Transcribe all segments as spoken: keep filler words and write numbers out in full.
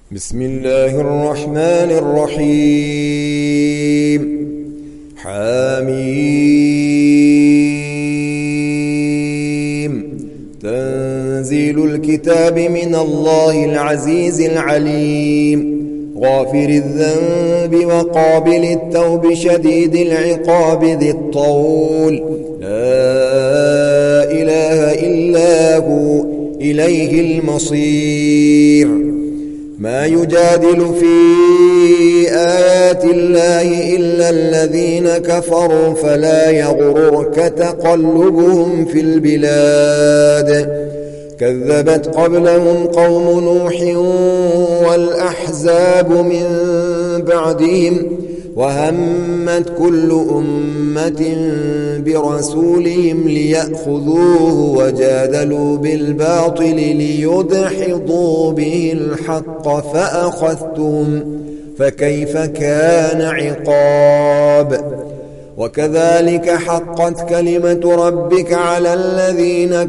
بسم الله الرحمن الرحيم. حميم. تنزيل الكتاب من الله العزيز العليم، غافر الذنب وقابل التوب شديد العقاب ذي الطول، لا إله إلا هو إليه المصير. ما يجادل في آيات الله إلا الذين كفروا فلا يغررك تقلبهم في البلاد. كذبت قبلهم قوم نوح والأحزاب من بعدهم، وهمت كل أمة برسولهم ليأخذوه وجادلوا بالباطل ليدحضوا به الحق فأخذتهم، فكيف كان عقاب. وكذلك حقت كلمة ربك على الذين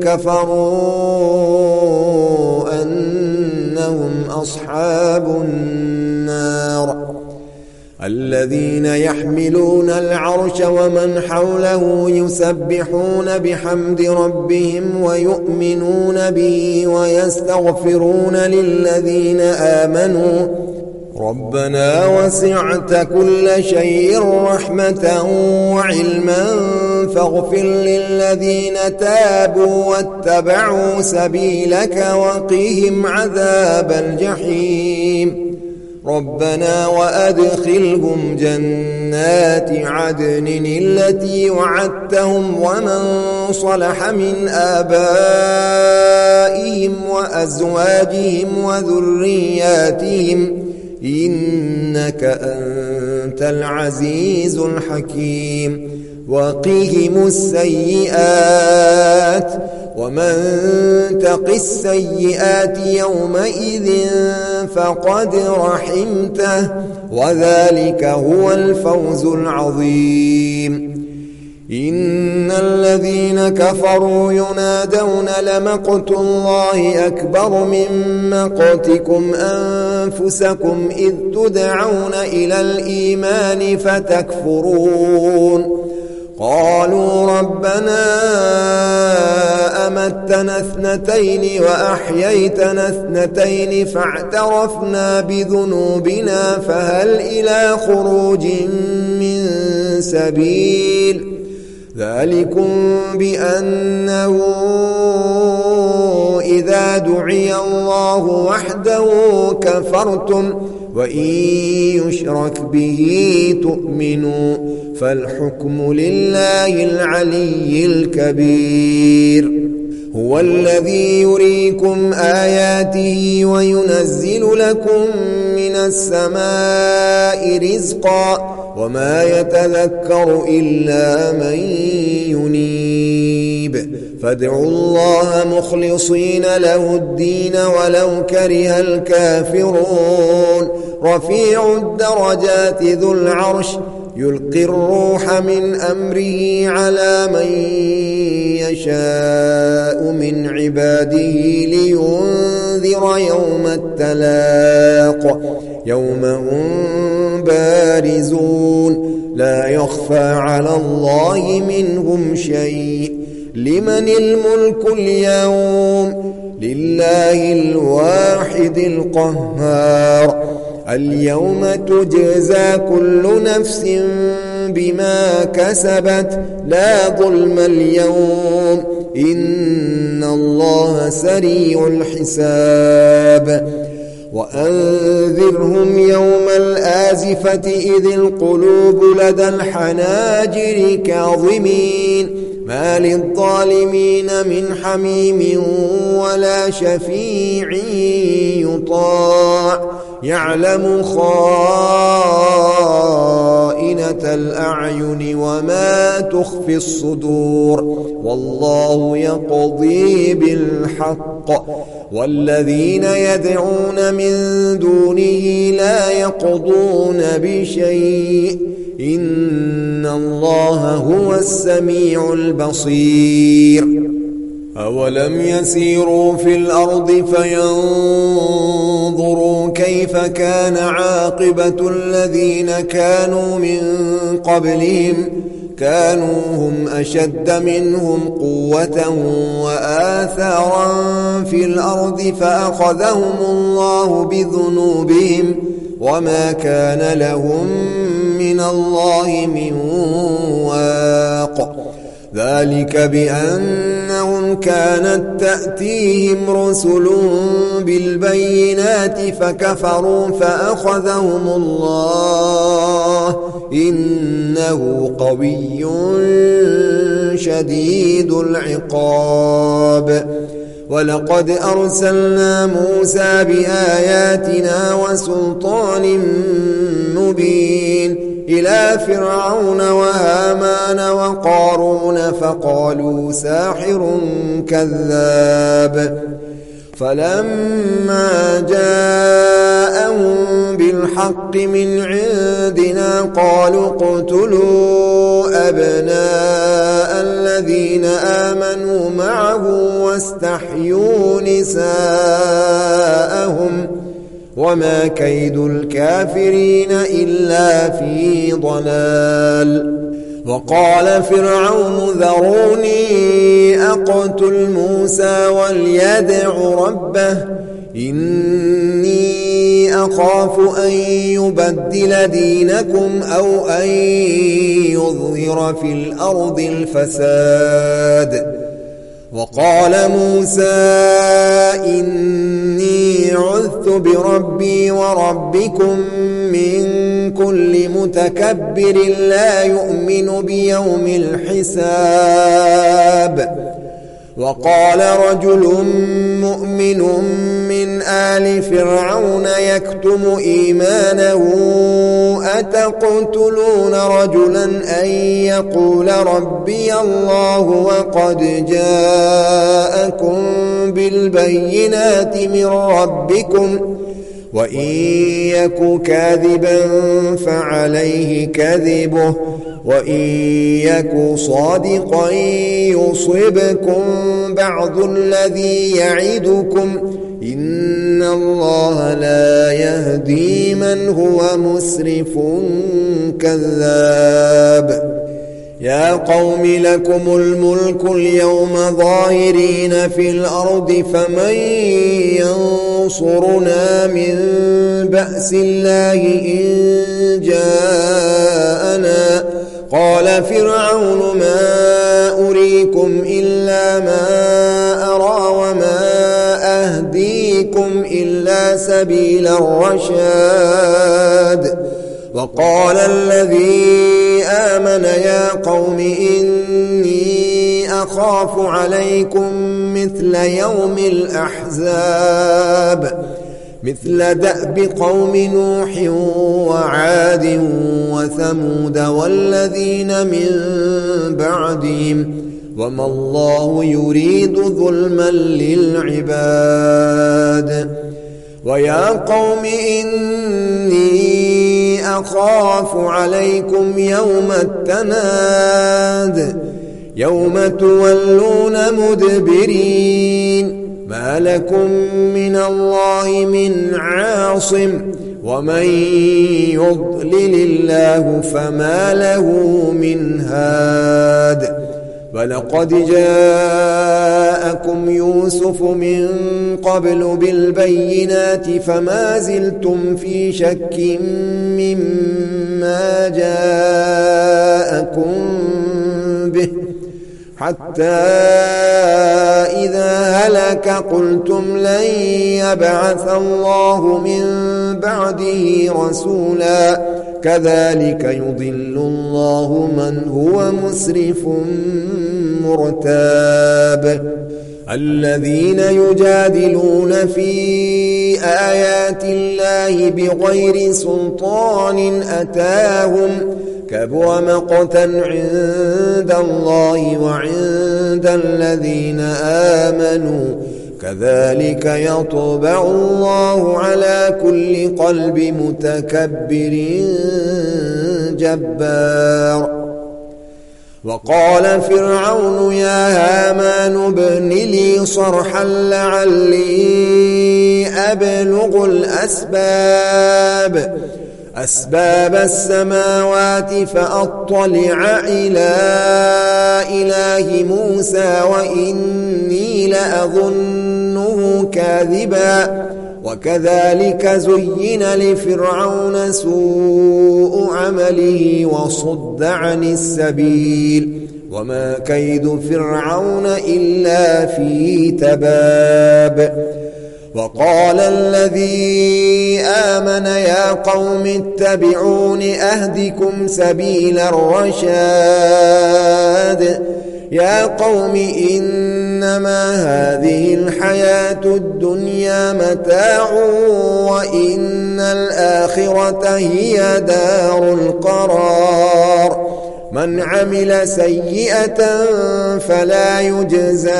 كفروا أنهم أصحاب النار. الذين يحملون العرش ومن حوله يسبحون بحمد ربهم ويؤمنون به ويستغفرون للذين آمنوا ربنا وسعت كل شيء رحمة وعلما فاغفر للذين تابوا واتبعوا سبيلك وقهم عذاب الجحيم. ربنا وأدخلهم جنات عدن التي وعدتهم ومن صلح من آبائهم وأزواجهم وذرياتهم إنك أنت العزيز الحكيم. وقهم السيئات ومن تق السيئات يومئذ فقد رحمته وذلك هو الفوز العظيم. إن الذين كفروا ينادون لمقت الله أكبر من مقتكم أنفسكم إذ تدعون إلى الإيمان فتكفرون. قالوا ربنا أمتنا اثنتين وأحييتنا اثنتين فاعترفنا بذنوبنا فهل إلى خروج من سبيل. ذلكم بأنه إذا دعي الله وحده كفرتم وإن يشرك به تؤمنوا فالحكم لله العلي الكبير. هو الذي يريكم آياته وينزل لكم من السماء رزقا وما يتذكر إلا من ينيب. فادعوا الله مخلصين له الدين ولو كره الكافرون. رفيع الدرجات ذو العرش يلقي الروح من أمره على من يشاء من عباده لينذر يوم التلاق يوم هم بارزون لا يخفى على الله منهم شيء. لمن الملك اليوم؟ لله الواحد القهار. اليوم تجزى كل نفس بما كسبت لا ظلم اليوم إن الله سريع الحساب. وأنذرهم يوم الآزفة إذ القلوب لدى الحناجر كاظمين ما للظالمين من حميم ولا شفيع يطاع يعلم خائنة الأعين وما تخفي الصدور والله يقضي بالحق والذين يدعون من دونه لا يقضون بشيء إن الله هو السميع البصير. أولم يسيروا في الأرض فينظروا كيف كان عاقبة الذين كانوا من قبلهم كانوا هم أشد منهم قوة وآثارا في الأرض فأخذهم الله بذنوبهم وما كان لهم من الله من واق ذلك بأنهم كانت تأتيهم رسل بالبينات فكفروا فأخذهم الله إنه قوي شديد العقاب ولقد أرسلنا موسى بآياتنا وسلطان مبين إلى فرعون وهامان وقارون فقالوا ساحر كذاب فلما جاءهم بالحق من عندنا قالوا اقتلوا أبناء الذين آمنوا معه واستحيوا نساءهم وما كيد الكافرين إلا في ضلال وقال فرعون ذروني أقتل موسى وليدع ربه إني أخاف أن يبدل دينكم أو أن يظهر في الأرض الفساد وقال موسى إني عذت بربي وربكم من كل متكبر لا يؤمن بيوم الحساب وقال رجل مؤمن من آل فرعون يكتم إيمانه أتقتلون رجلا أن يقول ربي الله وقد جاءكم بالبينات من ربكم وإن يك كاذبا فعليه كذبه وإن يك صادقا يصبكم بعض الذي يعدكم إن الله لا يهدي من هو مسرف كذاب يا قوم لكم الملك اليوم ظاهرين في الأرض فمن ينصرنا من بأس الله إن جاءنا قال فرعون ما أريكم إلا ما أرى وما أهديكم إلا سبيل الرشاد وقال الذي آمن يا قوم إني أخاف عليكم مثل يوم الأحزاب مثل دأب قوم نوح وعاد وثمود والذين من بعدهم وما الله يريد ظلما للعباد ويا قوم إني أخاف عليكم يوم التناد يوم تولون مدبرين ما لكم من الله من عاصم ومن يضلل الله فما له من هاد ولقد جاءكم يوسف من قبل بالبينات فما زلتم في شك مما جاءكم به حتى إذا هلك قلتم لن يبعث الله من بعده رسولا كذلك يضل الله من هو مسرف مرتاب الذين يجادلون في آيات الله بغير سلطان أتاهم كبر مقتا عند الله وعند الذين آمنوا كذلك يطبع الله على كل قلب متكبر جبار وقال فرعون يا هامان ابن لي صرحا لعلي أبلغ الأسباب أسباب السماوات فأطلع إلى إله موسى وإني لأظنه كاذبا وكذلك زين لفرعون سوء عمله وصد عن السبيل وما كيد فرعون إلا في تباب. وقال الذي آمن يا قوم اتبعون أهدكم سبيل الرشاد يا قوم إنما هذه الحياة الدنيا متاع وإن الآخرة هي دار القرار من عمل سيئة فلا يجزى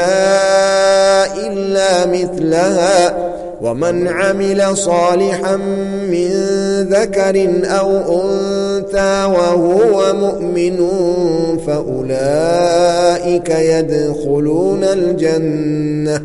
إلا مثلها ومن عمل صالحا من ذكر أو أنثى وهو مؤمن فأولئك يدخلون الجنة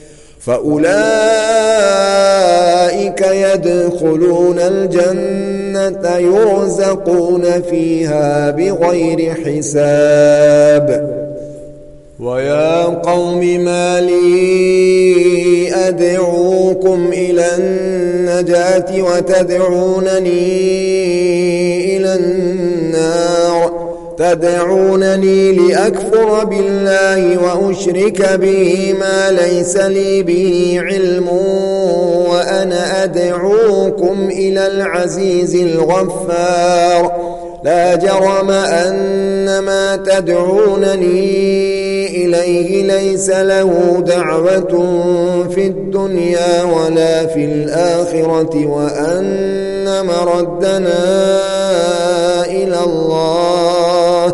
فأولئك يدخلون الجنة يرزقون فيها بغير حساب. ويا قوم ما لي أدعوكم إلى النجاة وتدعونني إلى النار تدعونني لأكفر بالله وأشرك به ما ليس لي به علم وأنا أدعوكم إلى العزيز الغفار لا جرم أن ما تدعونني إليه ليس له دعوة في الدنيا ولا في الآخرة وأن مردنا إلى الله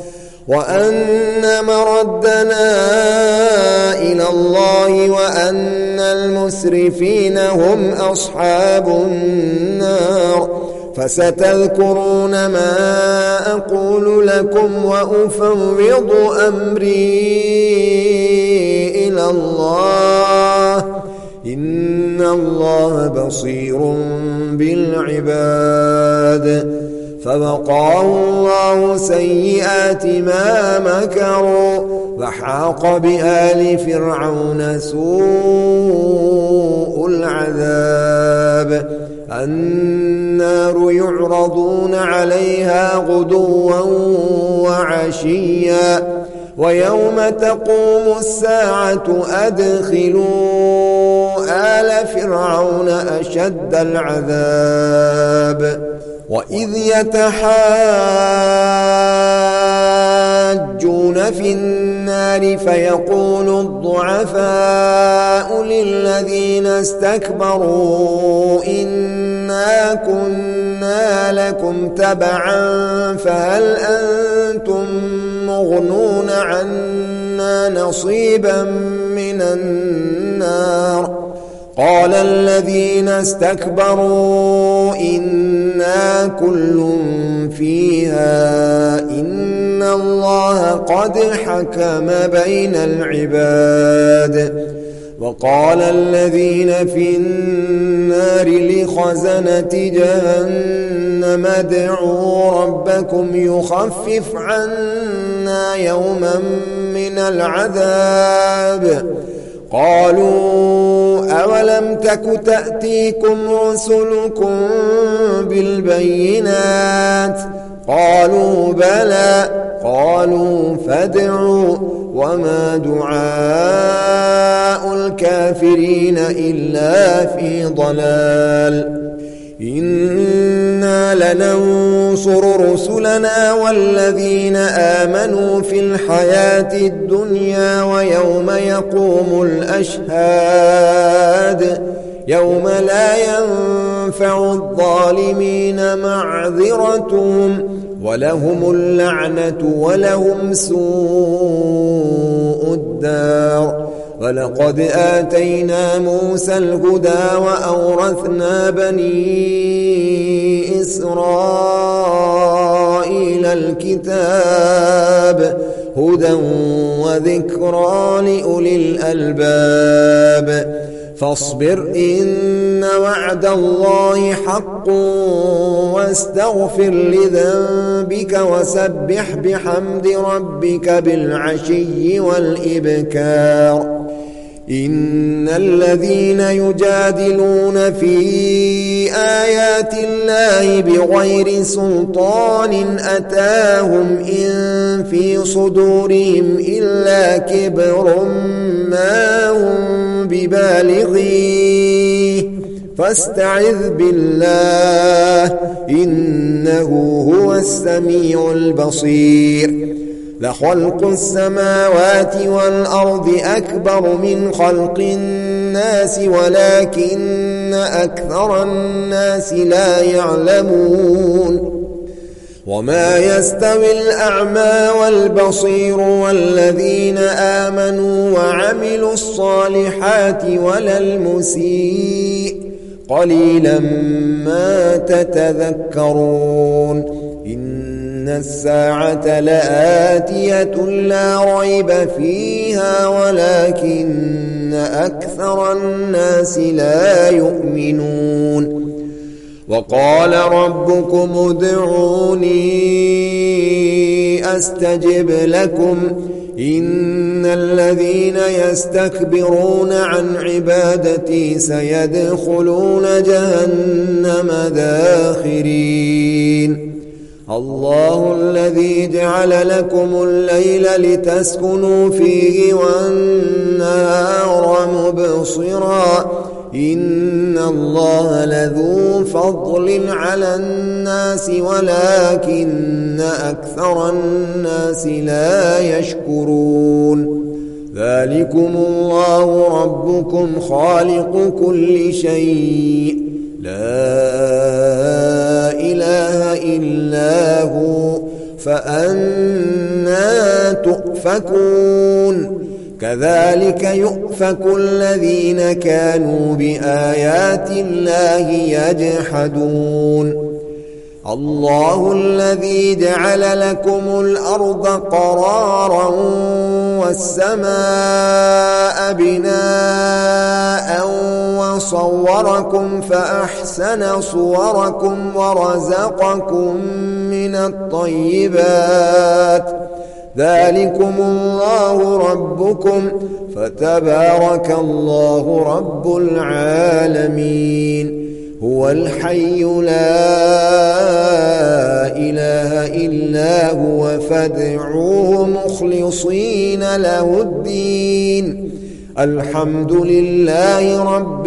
وأن مردنا إلى الله وأن المسرفين هم أصحاب النار فستذكرون ما أقول لكم وأفوض أمري إلى الله إن الله بصير بالعباد. فوقاه الله سيئات ما مكروا وحاق بآل فرعون سوء العذاب النار يعرضون عليها غدوا وعشيا ويوم تقوم الساعة أدخلوا آل فرعون أشد العذاب. وإذ يتحاجون في النار فيقول الضعفاء للذين استكبروا إنا كنا لكم تبعا فهل أنتم مغنون عنا نصيبا من النار قال الذين استكبروا إنا كل فيها إن الله قد حكم بين العباد. وقال الذين في النار لخزنة جهنم ادعوا ربكم يخفف عنا يوما من العذاب قالوا أولم تك تأتيكم رسلكم بالبينات قالوا بلى قالوا فادعوا وما دعاء الكافرين إلا في ضلال. إنا لننصر رسلنا والذين آمنوا في الحياة الدنيا ويوم يقوم الأشهاد يوم لا ينفع الظالمين معذرتهم ولهم اللعنة ولهم سوء الدار. ولقد آتينا موسى الهدى وأورثنا بني إسرائيل الكتاب هدى وذكرى لأولي الألباب فاصبر إن وعد الله حق واستغفر لذنبك وسبح بحمد ربك بالعشي والإبكار إن الذين يجادلون في آيات الله بغير سلطان أتاهم إن في صدورهم إلا كبر ما هم ببالغيه فاستعذ بالله إنه هو السميع البصير لخلق السماوات والأرض أكبر من خلق الناس ولكن أكثر الناس لا يعلمون وما يستوي الأعمى والبصير والذين آمنوا وعملوا الصالحات ولا المسيء قليلا ما تتذكرون إن الساعة لآتية لا ريب فيها ولكن أكثر الناس لا يؤمنون وقال ربكم ادعوني أستجب لكم إن الذين يستكبرون عن عبادتي سيدخلون جهنم داخرين الله الذي جعل لكم الليل لتسكنوا فيه والنهار مبصرا إن الله لذو فضل على الناس ولكن أكثر الناس لا يشكرون ذلكم الله ربكم خالق كل شيء لا إله إلا هو فأنى تؤفكون كذلك يؤفك الذين كانوا بآيات الله يجحدون الله الذي جعل لكم الأرض قرارا والسماء بناء وصوركم فأحسن صوركم ورزقكم من الطيبات ذلكم الله ربكم فتبارك الله رب العالمين هو الحي لا إله إلا هو فادعوه مخلصين له الدين الحمد لله رب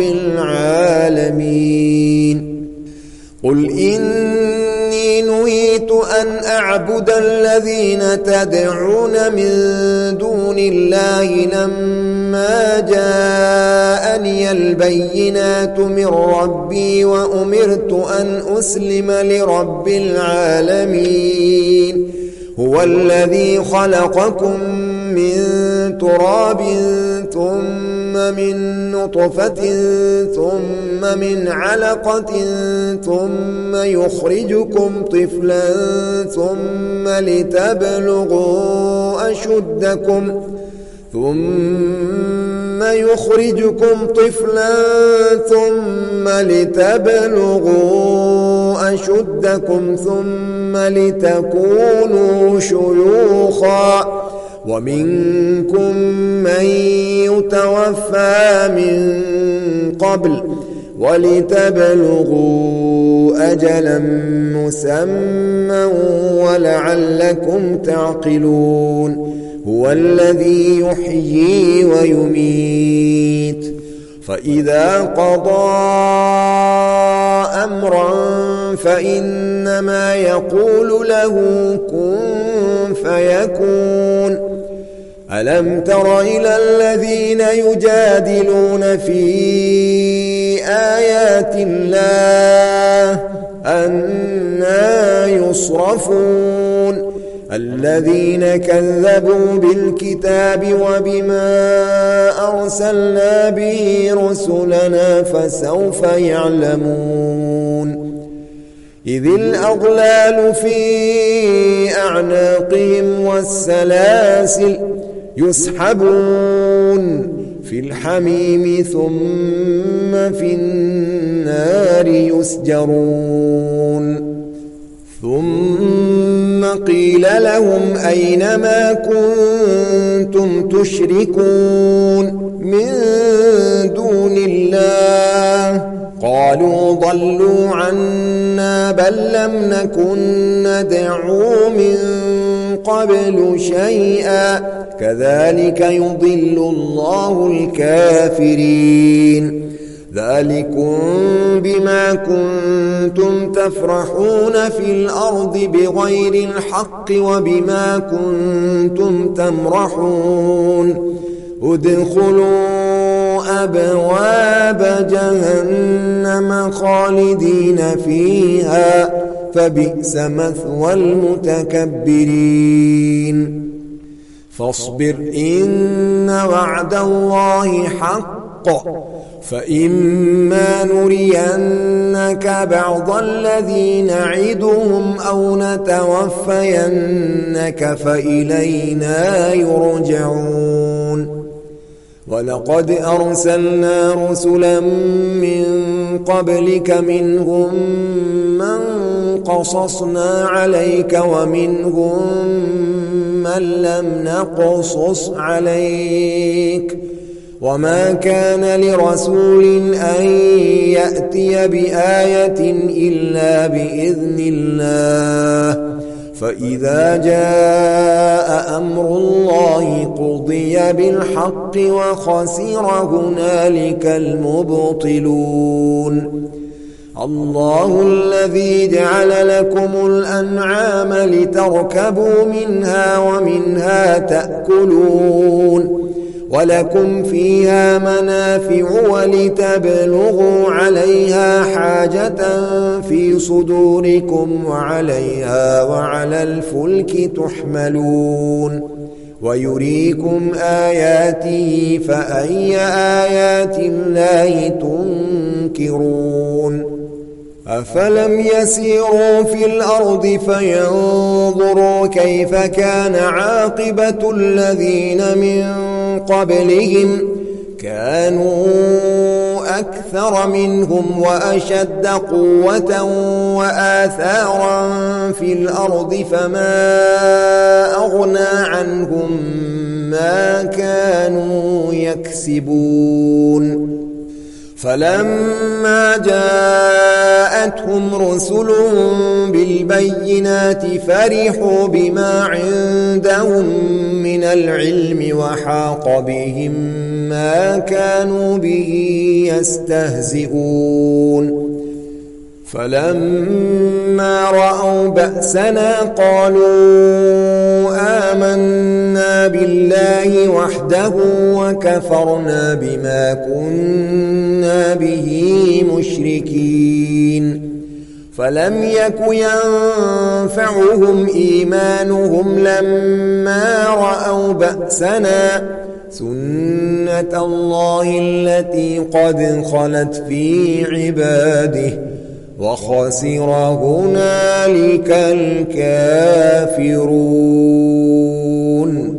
العالمين قل إني نهيت أن أعبد الذين تدعون من دون الله لما جاءني البينات من ربي وأمرت أن أسلم لرب العالمين هو الذي خلقكم من تراب ثم من نطفة ثم من علقة ثم يخرجكم طفلا ثم لتبلغوا أشدكم ثم يخرجكم طفلا ثم لتبلغوا أشدكم ثم لتكونوا شيوخا ومنكم من يتوفى من قبل ولتبلغوا أجلا مسمى ولعلكم تعقلون هو الذي يحيي ويميت فإذا قضى أمرا فإنما يقول له كن فيكون ألم تر إلى الذين يجادلون في آيات الله أنى يصرفون الذين كذبوا بالكتاب وبما أرسلنا به رسلنا فسوف يعلمون إذ الأغلال في أعناقهم والسلاسل يسحبون في الحميم ثم في النار يسجرون ثم قيل لهم أين ما كنتم تشركون من دون الله قالوا ضلوا عنا بل لم نكن ندعو من قبل شيئا كذلك يضل الله الكافرين ذلكم بما كنتم تفرحون في الأرض بغير الحق وبما كنتم تمرحون ادخلوا أبواب جهنم خالدين فيها فبئس مثوى المتكبرين فاصبر إن وعد الله حق فإما نرينك بعض الذي نعدهم أو نتوفينك فإلينا يرجعون ولقد أرسلنا رسلا من قبلك منهم من قصصنا عليك ومنهم من لم نقصص عليك وما كان لرسول أن يأتي بآية إلا بإذن الله فإذا جاء أمر الله قضي بالحق وخسر هنالك المبطلون الله الذي جعل لكم الأنعام لتركبوا منها ومنها تأكلون ولكم فيها منافع ولتبلغوا عليها حاجة في صدوركم وعليها وعلى الفلك تحملون ويريكم آياته فأي آيات الله تنكرون أفلم يسيروا في الأرض فينظروا كيف كان عاقبة الذين من قبلهم كانوا أكثر منهم وأشد قوة وآثارا في الأرض فما أغنى عنهم ما كانوا يكسبون فلما جاءتهم رسلهم بالبينات فرحوا بما عندهم من العلم وحاق بهم ما كانوا به يستهزئون فلما رأوا بأسنا قالوا آمنا بالله وحده وكفرنا بما كنا به مشركين فلم يك ينفعهم إيمانهم لما رأوا بأسنا سنة الله التي قد خلت في عباده وخسر هنالك الكافرون.